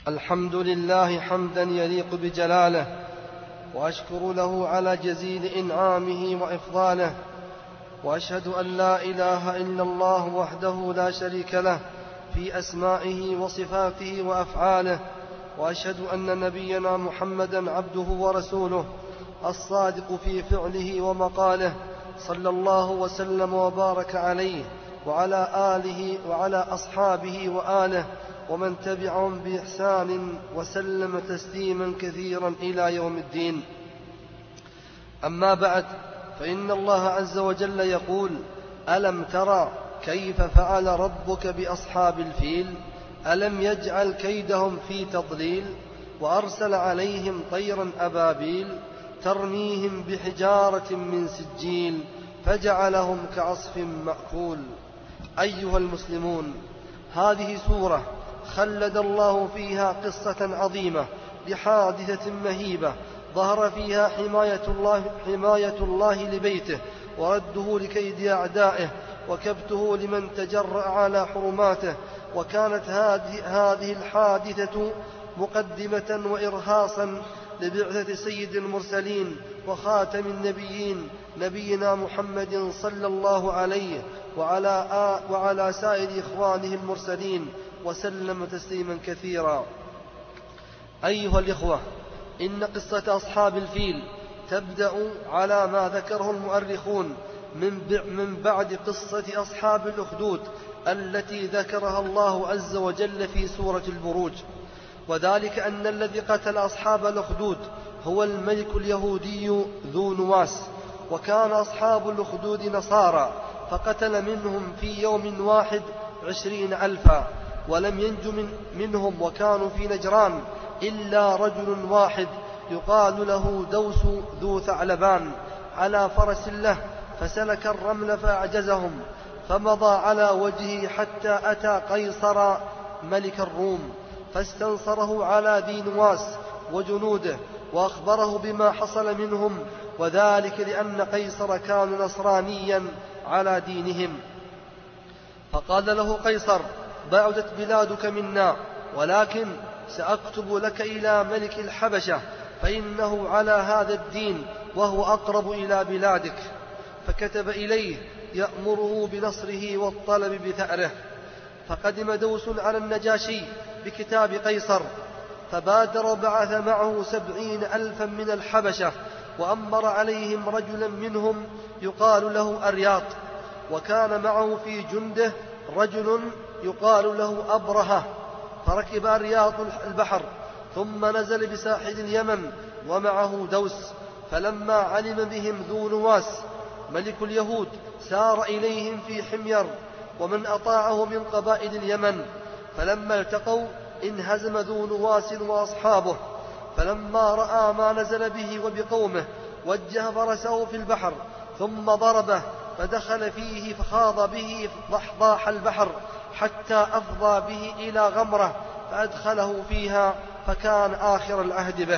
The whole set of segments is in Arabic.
الحمد لله حمدا يليق بجلاله، وأشكر له على جزيل إنعامه وإفضاله، وأشهد أن لا إله إلا الله وحده لا شريك له في أسمائه وصفاته وأفعاله، وأشهد أن نبينا محمدا عبده ورسوله الصادق في فعله ومقاله، صلى الله وسلم وبارك عليه وعلى آله وعلى أصحابه وآله ومن تبعهم بإحسان وسلم تسليما كثيرا إلى يوم الدين. أما بعد، فإن الله عز وجل يقول: ألم ترى كيف فعل ربك بأصحاب الفيل ألم يجعل كيدهم في تضليل وأرسل عليهم طيرا أبابيل ترميهم بحجارة من سجيل فجعلهم كعصف مأكول. أيها المسلمون، هذه سورة خلد الله فيها قصة عظيمة لحادثة مهيبة ظهر فيها حماية الله لبيته ورده لكيد أعدائه وكبته لمن تجرأ على حرماته. وكانت هذه الحادثة مقدمة وإرهاصا لبعثة سيد المرسلين وخاتم النبيين نبينا محمد صلى الله عليه وعلى سائر إخوانه المرسلين وسلم تسليما كثيرا. أيها الإخوة، إن قصة أصحاب الفيل تبدأ على ما ذكره المؤرخون من بعد قصة أصحاب الأخدود التي ذكرها الله عز وجل في سورة البروج، وذلك أن الذي قتل أصحاب الأخدود هو الملك اليهودي ذو نواس، وكان أصحاب الأخدود نصارى، فقتل منهم في يوم واحد 20,000، ولم ينج منهم وكانوا في نجران إلا رجل واحد يقال له دوس ذو ثعلبان على فرس له، فسلك الرمل فأعجزهم، فمضى على وجهه حتى أتى قيصر ملك الروم، فاستنصره على ذي نواس وجنوده وأخبره بما حصل منهم، وذلك لأن قيصر كان نصرانيا على دينهم. فقال له قيصر: بعدت بلادك منا، ولكن سأكتب لك إلى ملك الحبشة، فإنه على هذا الدين وهو أقرب إلى بلادك. فكتب إليه يأمره بنصره والطلب بثأره. فقدم دوس على النجاشي بكتاب قيصر، فبادر وبعث معه 70,000 من الحبشة، وأمر عليهم رجلا منهم يقال له أرياط، وكان معه في جنده رجل يقال له أبرهة. فركب أرياط البحر ثم نزل بساحل اليمن ومعه دوس، فلما علم بهم ذو نواس ملك اليهود سار إليهم في حمير ومن أطاعه من قبائل اليمن، فلما التقوا انهزم ذو نواس وأصحابه، فلما رأى ما نزل به وبقومه وجه فرسه في البحر ثم ضربه، فدخل فيه فخاض به ضحضاح البحر حتى أفضى به إلى غمرة فأدخله فيها، فكان آخر العهد به.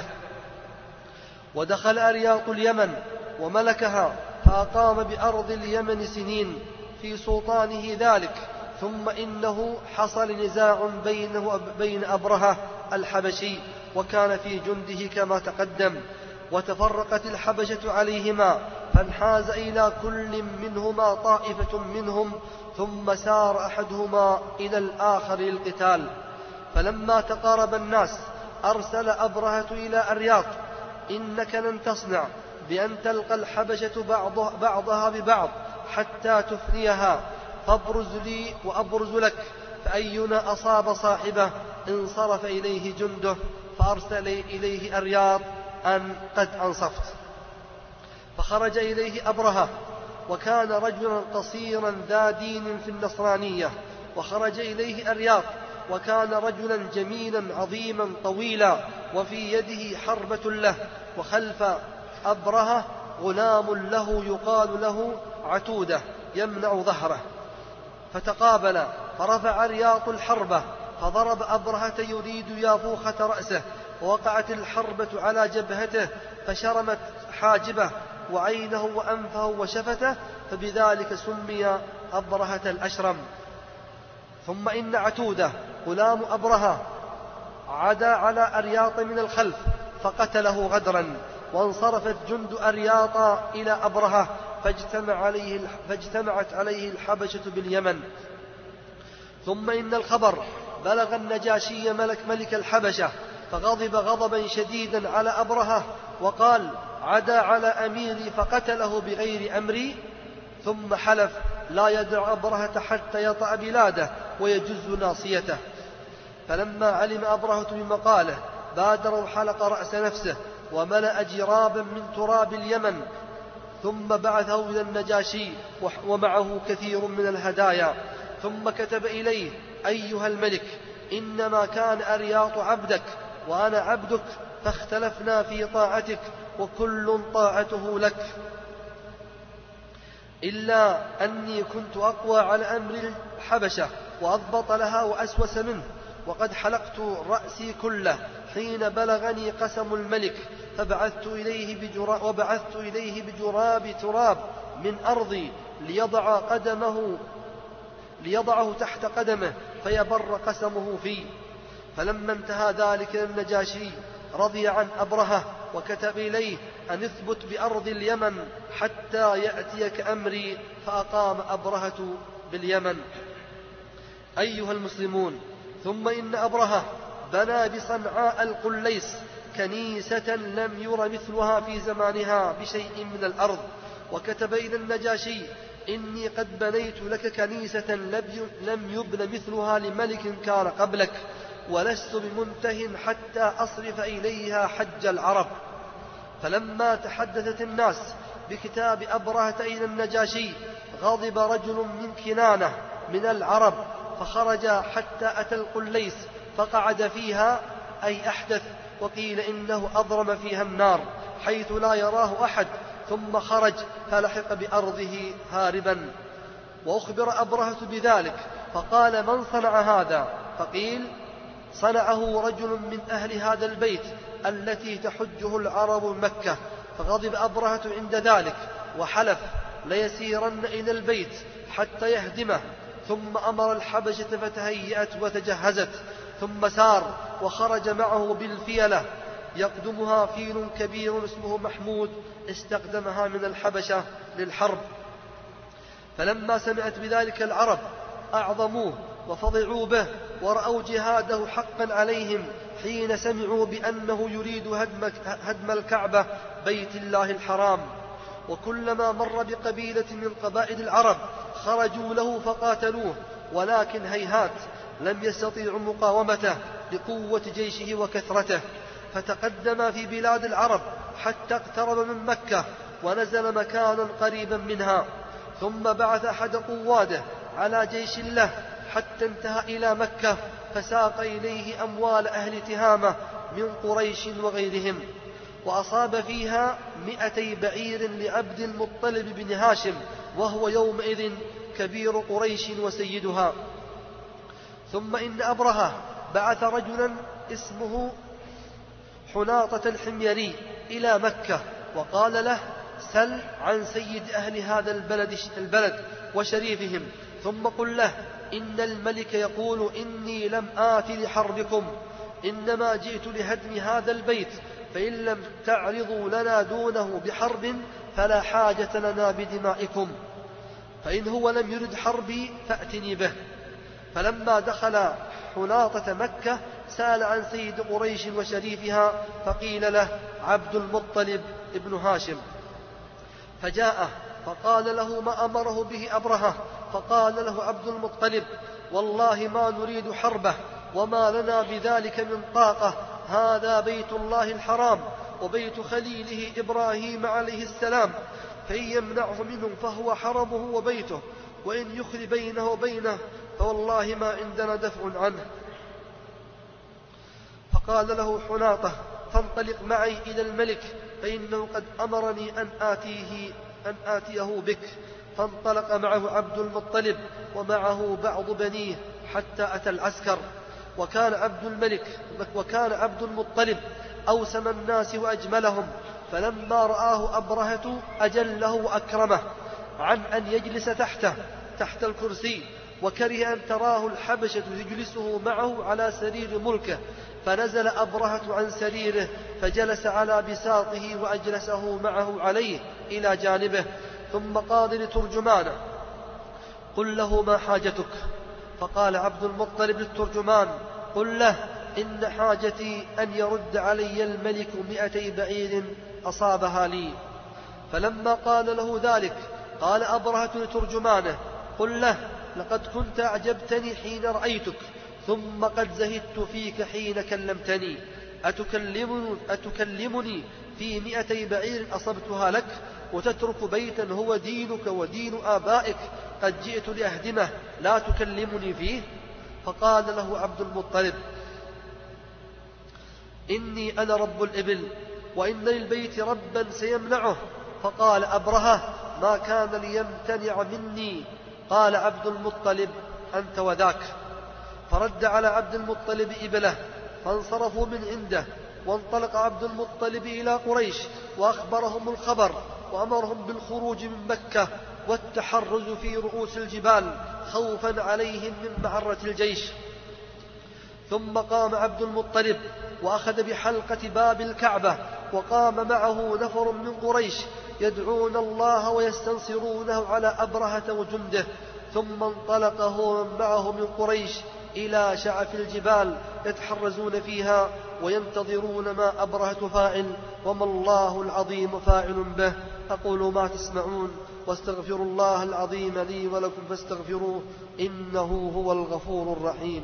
ودخل أرياط اليمن وملكها، فأقام بأرض اليمن سنين في سلطانه ذلك، ثم إنه حصل نزاع بينه وبين أبرهة الحبشي وكان في جنده كما تقدم، وتفرقت الحبشة عليهما، فانحاز إلى كل منهما طائفة منهم، ثم سار أحدهما إلى الآخر للقتال. فلما تقارب الناس أرسل أبرهة إلى أرياط: إنك لن تصنع بأن تلقى الحبشة بعضها ببعض حتى تفنيها، فابرز لي وأبرز لك، فأينا أصاب صاحبه انصرف إليه جنده، فأرسل إليه أرياط أن قد أنصفت. فخرج إليه أبرهة، وكان رجلا قصيرا ذا دين في النصرانية، وخرج إليه أرياط، وكان رجلا جميلا عظيما طويلا، وفي يده حربة له، وخلف أبرهة غلام له يقال له عتودة يمنع ظهره. فتقابل، فرفع أرياط الحربة فضرب أبرهة يريد يافوخة رأسه، ووقعت الحربة على جبهته فشرمت حاجبه وعينه وأنفه وشفته، فبذلك سمي أبرهة الأشرم. ثم إن عتودة غلام أبرهة عدا على أرياط من الخلف فقتله غدرا. وانصرفت جند أرياط إلى أبرهة فاجتمعت عليه الحبشة باليمن. ثم إن الخبر بلغ النجاشي ملك الحبشة فغضب غضبا شديدا على أبرهة وقال: عدا على أميري فقتله بغير أمري. ثم حلف لا يدع أبرهة حتى يطأ بلاده ويجز ناصيته. فلما علم أبرهة بمقاله بادر وحلق رأس نفسه وملأ جرابا من تراب اليمن، ثم بعثه إلى النجاشي ومعه كثير من الهدايا، ثم كتب إليه: أيها الملك، إنما كان أرياط عبدك وأنا عبدك، فاختلفنا في طاعتك وكل طاعته لك، إلا أني كنت أقوى على أمر الحبشة وأضبط لها وأسوس منه، وقد حلقت رأسي كله حين بلغني قسم الملك، فبعثت إليه بجراب تراب من أرضي ليضعه تحت قدمه فيبر قسمه فيه. فلما انتهى ذلك النجاشي رضي عن أبرهة وكتب إليه أن اثبت بأرض اليمن حتى يأتيك أمري، فأقام أبرهة باليمن. أيها المسلمون، ثم إن أبرهة بنى بصنعاء القليس كنيسة لم ير مثلها في زمانها بشيء من الأرض، وكتب إلى النجاشي: إني قد بنيت لك كنيسة لم يبن مثلها لملك كان قبلك، ولست بمنته حتى أصرف إليها حج العرب. فلما تحدثت الناس بكتاب أبرهة إلى النجاشي غضب رجل من كنانة من العرب، فخرج حتى أتى القليس فقعد فيها، أي أحدث، وقيل إنه أضرم فيها النار حيث لا يراه أحد، ثم خرج فلحق بأرضه هاربا. وأخبر أبرهة بذلك فقال: من صنع هذا؟ فقيل: صنعه رجل من أهل هذا البيت التي تحجه العرب مكة. فغضب أبرهة عند ذلك وحلف ليسيرن إلى البيت حتى يهدمه. ثم أمر الحبشة فتهيأت وتجهزت، ثم سار وخرج معه بالفيلة يقدمها فيل كبير اسمه محمود استقدمها من الحبشة للحرب. فلما سمعت بذلك العرب أعظموه وفضعوا به، ورأوا جهاده حقا عليهم حين سمعوا بأنه يريد هدم الكعبة بيت الله الحرام. وكلما مر بقبيلة من قبائل العرب خرجوا له فقاتلوه، ولكن هيهات لم يستطيعوا مقاومته لقوة جيشه وكثرته، فتقدم في بلاد العرب حتى اقترب من مكة ونزل مكانا قريبا منها، ثم بعث أحد قواده على جيش له حتى انتهى إلى مكة، فساق إليه أموال أهل تهامة من قريش وغيرهم، وأصاب فيها 200 بعير لعبد المطلب بن هاشم، وهو يومئذ كبير قريش وسيدها. ثم إن أبرهة بعث رجلا اسمه حناطة الحميري إلى مكة وقال له: سل عن سيد أهل هذا البلد وشريفهم، ثم قل له: إن الملك يقول إني لم آت لحربكم، إنما جئت لهدم هذا البيت، فإن لم تعرضوا لنا دونه بحرب فلا حاجة لنا بدمائكم، فإن هو لم يرد حربي فأتني به. فلما دخل حناطة مكة سأل عن سيد قريش وشريفها، فقيل له: عبد المطلب ابن هاشم. فجاءه فقال له ما أمره به أبرهة، فقال له عبد المطلب: والله ما نريد حربه وما لنا بذلك من طاقة، هذا بيت الله الحرام وبيت خليله إبراهيم عليه السلام، فإن يمنعه منهم فهو حرمه وبيته، وإن يخل بينه وبينه فوالله ما عندنا دفع عنه. فقال له حناطة: فانطلق معي إلى الملك، فإنه قد أمرني أن آتيه بك. فانطلق معه عبد المطلب ومعه بعض بنيه حتى أتى العسكر، وكان عبد المطلب أوسم الناس وأجملهم، فلما رآه أبرهة أجله وأكرمه عن أن يجلس تحت الكرسي، وكره أن تراه الحبشة يجلسه معه على سرير ملكه، فنزل أبرهة عن سريره فجلس على بساطه وأجلسه معه عليه إلى جانبه، ثم قال لترجمانه: قل له ما حاجتك؟ فقال عبد المطلب للترجمان: قل له إن حاجتي أن يرد علي الملك 200 بعير أصابها لي. فلما قال له ذلك قال أبرهة لترجمانه: قل له لقد كنت أعجبتني حين رأيتك، ثم قد زهدت فيك حين كلمتني. أتكلمني في 200 بعير أصبتها لك، وتترك بيتا هو دينك ودين آبائك قد جئت لأهدمه لا تكلمني فيه؟ فقال له عبد المطلب: إني أنا رب الإبل، وإن للبيت ربا سيمنعه. فقال أبرهة: ما كان ليمتنع مني. قال عبد المطلب: أنت وذاك. فرد على عبد المطلب إبله، فانصرفوا من عنده. وانطلق عبد المطلب إلى قريش وأخبرهم الخبر، وأمرهم بالخروج من مكة والتحرز في رؤوس الجبال خوفا عليهم من معرة الجيش. ثم قام عبد المطلب وأخذ بحلقة باب الكعبة، وقام معه نفر من قريش يدعون الله ويستنصرونه على أبرهة وجنده. ثم انطلق هو معه من قريش إلى شعف الجبال يتحرزون فيها وينتظرون ما أبرهة فاعل وما الله العظيم فاعل به. أقول ما تسمعون واستغفر الله العظيم لي ولكم فاستغفروه إنه هو الغفور الرحيم.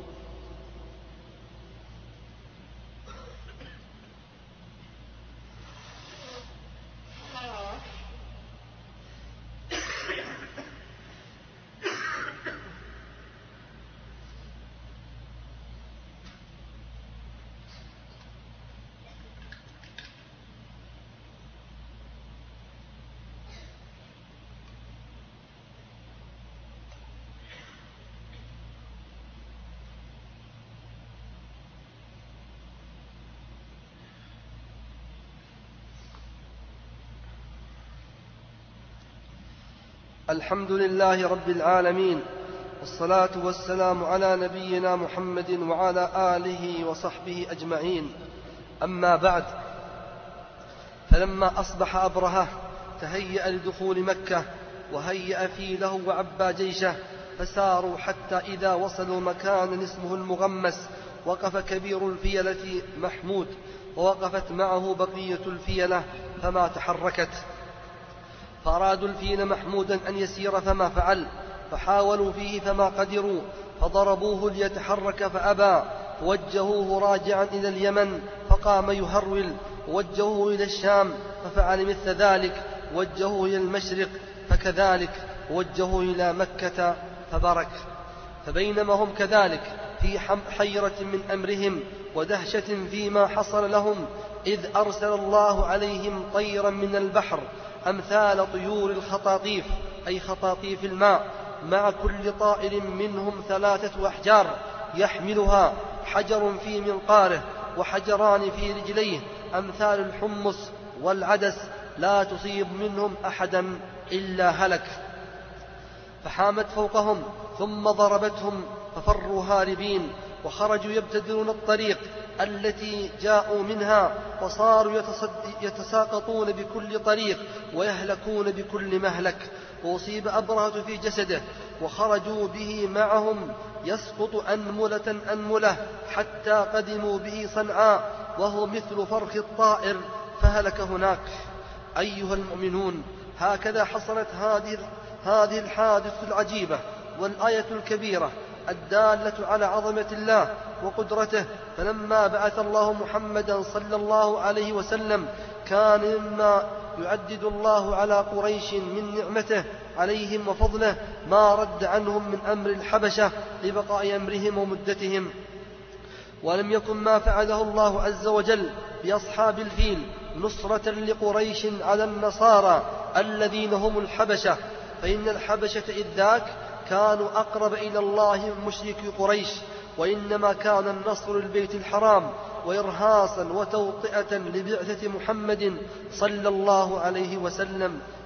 الحمد لله رب العالمين، والصلاة والسلام على نبينا محمد وعلى آله وصحبه أجمعين. أما بعد، فلما أصبح أبرهة تهيأ لدخول مكة وهيأ فيله وعبى جيشه، فساروا حتى إذا وصلوا مكانا اسمه المغمس وقف كبير الفيلة محمود، ووقفت معه بقية الفيلة فما تحركت. فأرادوا الفيل محمودا أن يسير فما فعل، فحاولوا فيه فما قدروا، فضربوه ليتحرك فأبى، فوجهوه راجعا إلى اليمن فقام يهرول، ووجهوه إلى الشام ففعل مثل ذلك، ووجهوه إلى المشرق فكذلك، ووجهوه إلى مكة فبرك. فبينما هم كذلك في حيرة من أمرهم ودهشة فيما حصل لهم، إذ أرسل الله عليهم طيرا من البحر أمثال طيور الخطاطيف، أي خطاطيف الماء، مع كل طائر منهم 3 أحجار يحملها، حجر في منقاره وحجران في رجليه أمثال الحمص والعدس، لا تصيب منهم أحدا إلا هلك. فحامت فوقهم ثم ضربتهم ففروا هاربين، وخرجوا يبتدرون الطريق التي جاءوا منها، وصاروا يتساقطون بكل طريق ويهلكون بكل مهلك. وأصيب أبرهة في جسده، وخرجوا به معهم يسقط أنملة أنملة حتى قدموا به صنعاء، وهو مثل فرخ الطائر، فهلك هناك. أيها المؤمنون، هكذا حصلت هذه الحادثة العجيبة والآية الكبيرة الدالة على عظمة الله وقدرته. فلما بعث الله محمدا صلى الله عليه وسلم، كان مما يعدد الله على قريش من نعمته عليهم وفضله ما رد عنهم من أمر الحبشة لبقاء أمرهم ومدتهم. ولم يكن ما فعله الله عز وجل بأصحاب الفيل نصرة لقريش على النصارى الذين هم الحبشة، فإن الحبشة إذ ذاك كانوا أقرب إلى الله من مشركي قريش، وإنما كان النصر للبيت الحرام وإرهاصا وتوطئة لبعثة محمد صلى الله عليه وسلم.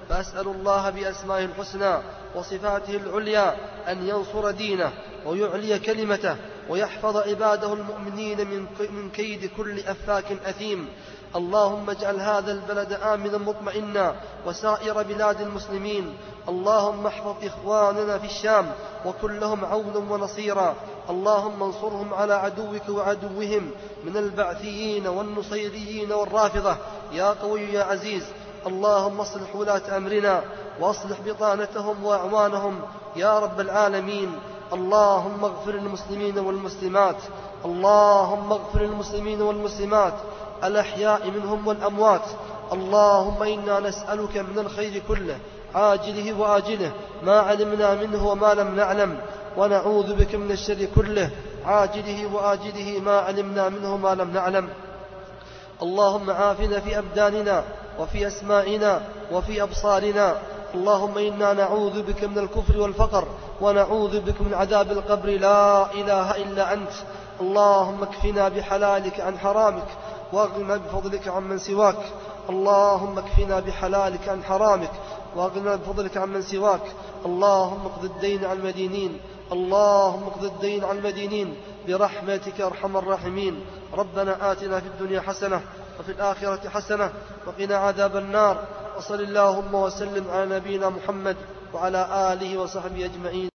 فأسأل الله بأسمائه الحسنى وصفاته العليا أن ينصر دينه ويعلي كلمته ويحفظ عباده المؤمنين من كيد كل أفاك أثيم. اللهم اجعل هذا البلد آمنا مطمئنا وسائر بلاد المسلمين. اللهم احفظ إخواننا في الشام وكن لهم عونا ونصيرا. اللهم انصرهم على عدوك وعدوهم من البعثيين والنصيريين والرافضة يا قوي يا عزيز. اللهم اصلح ولاة أمرنا واصلح بطانتهم وأعوانهم يا رب العالمين. اللهم اغفر للمسلمين والمسلمات، اللهم اغفر للمسلمين والمسلمات الأحياء منهم والأموات. اللهم إنا نسألك من الخير كله عاجله وآجله ما علمنا منه وما لم نعلم، ونعوذ بك من الشر كله عاجله وآجله ما علمنا منه وما لم نعلم. اللهم عافنا في أبداننا وفي أسمائنا وفي أبصارنا. اللهم إنا نعوذ بك من الكفر والفقر ونعوذ بك من عذاب القبر لا إله إلا أنت. اللهم اكفنا بحلالك عن حرامك واغننا بفضلك عمن سواك. اللهم اكفنا بحلالك عن حرامك واغننا بفضلك عمن سواك. اللهم اقض الدين عن المدينين، اللهم اقض الدين عن المدينين برحمتك أرحم الراحمين. ربنا آتنا في الدنيا حسنة وفي الآخرة حسنة وقنا عذاب النار. وصل اللهم وسلم على نبينا محمد وعلى آله وصحبه أجمعين.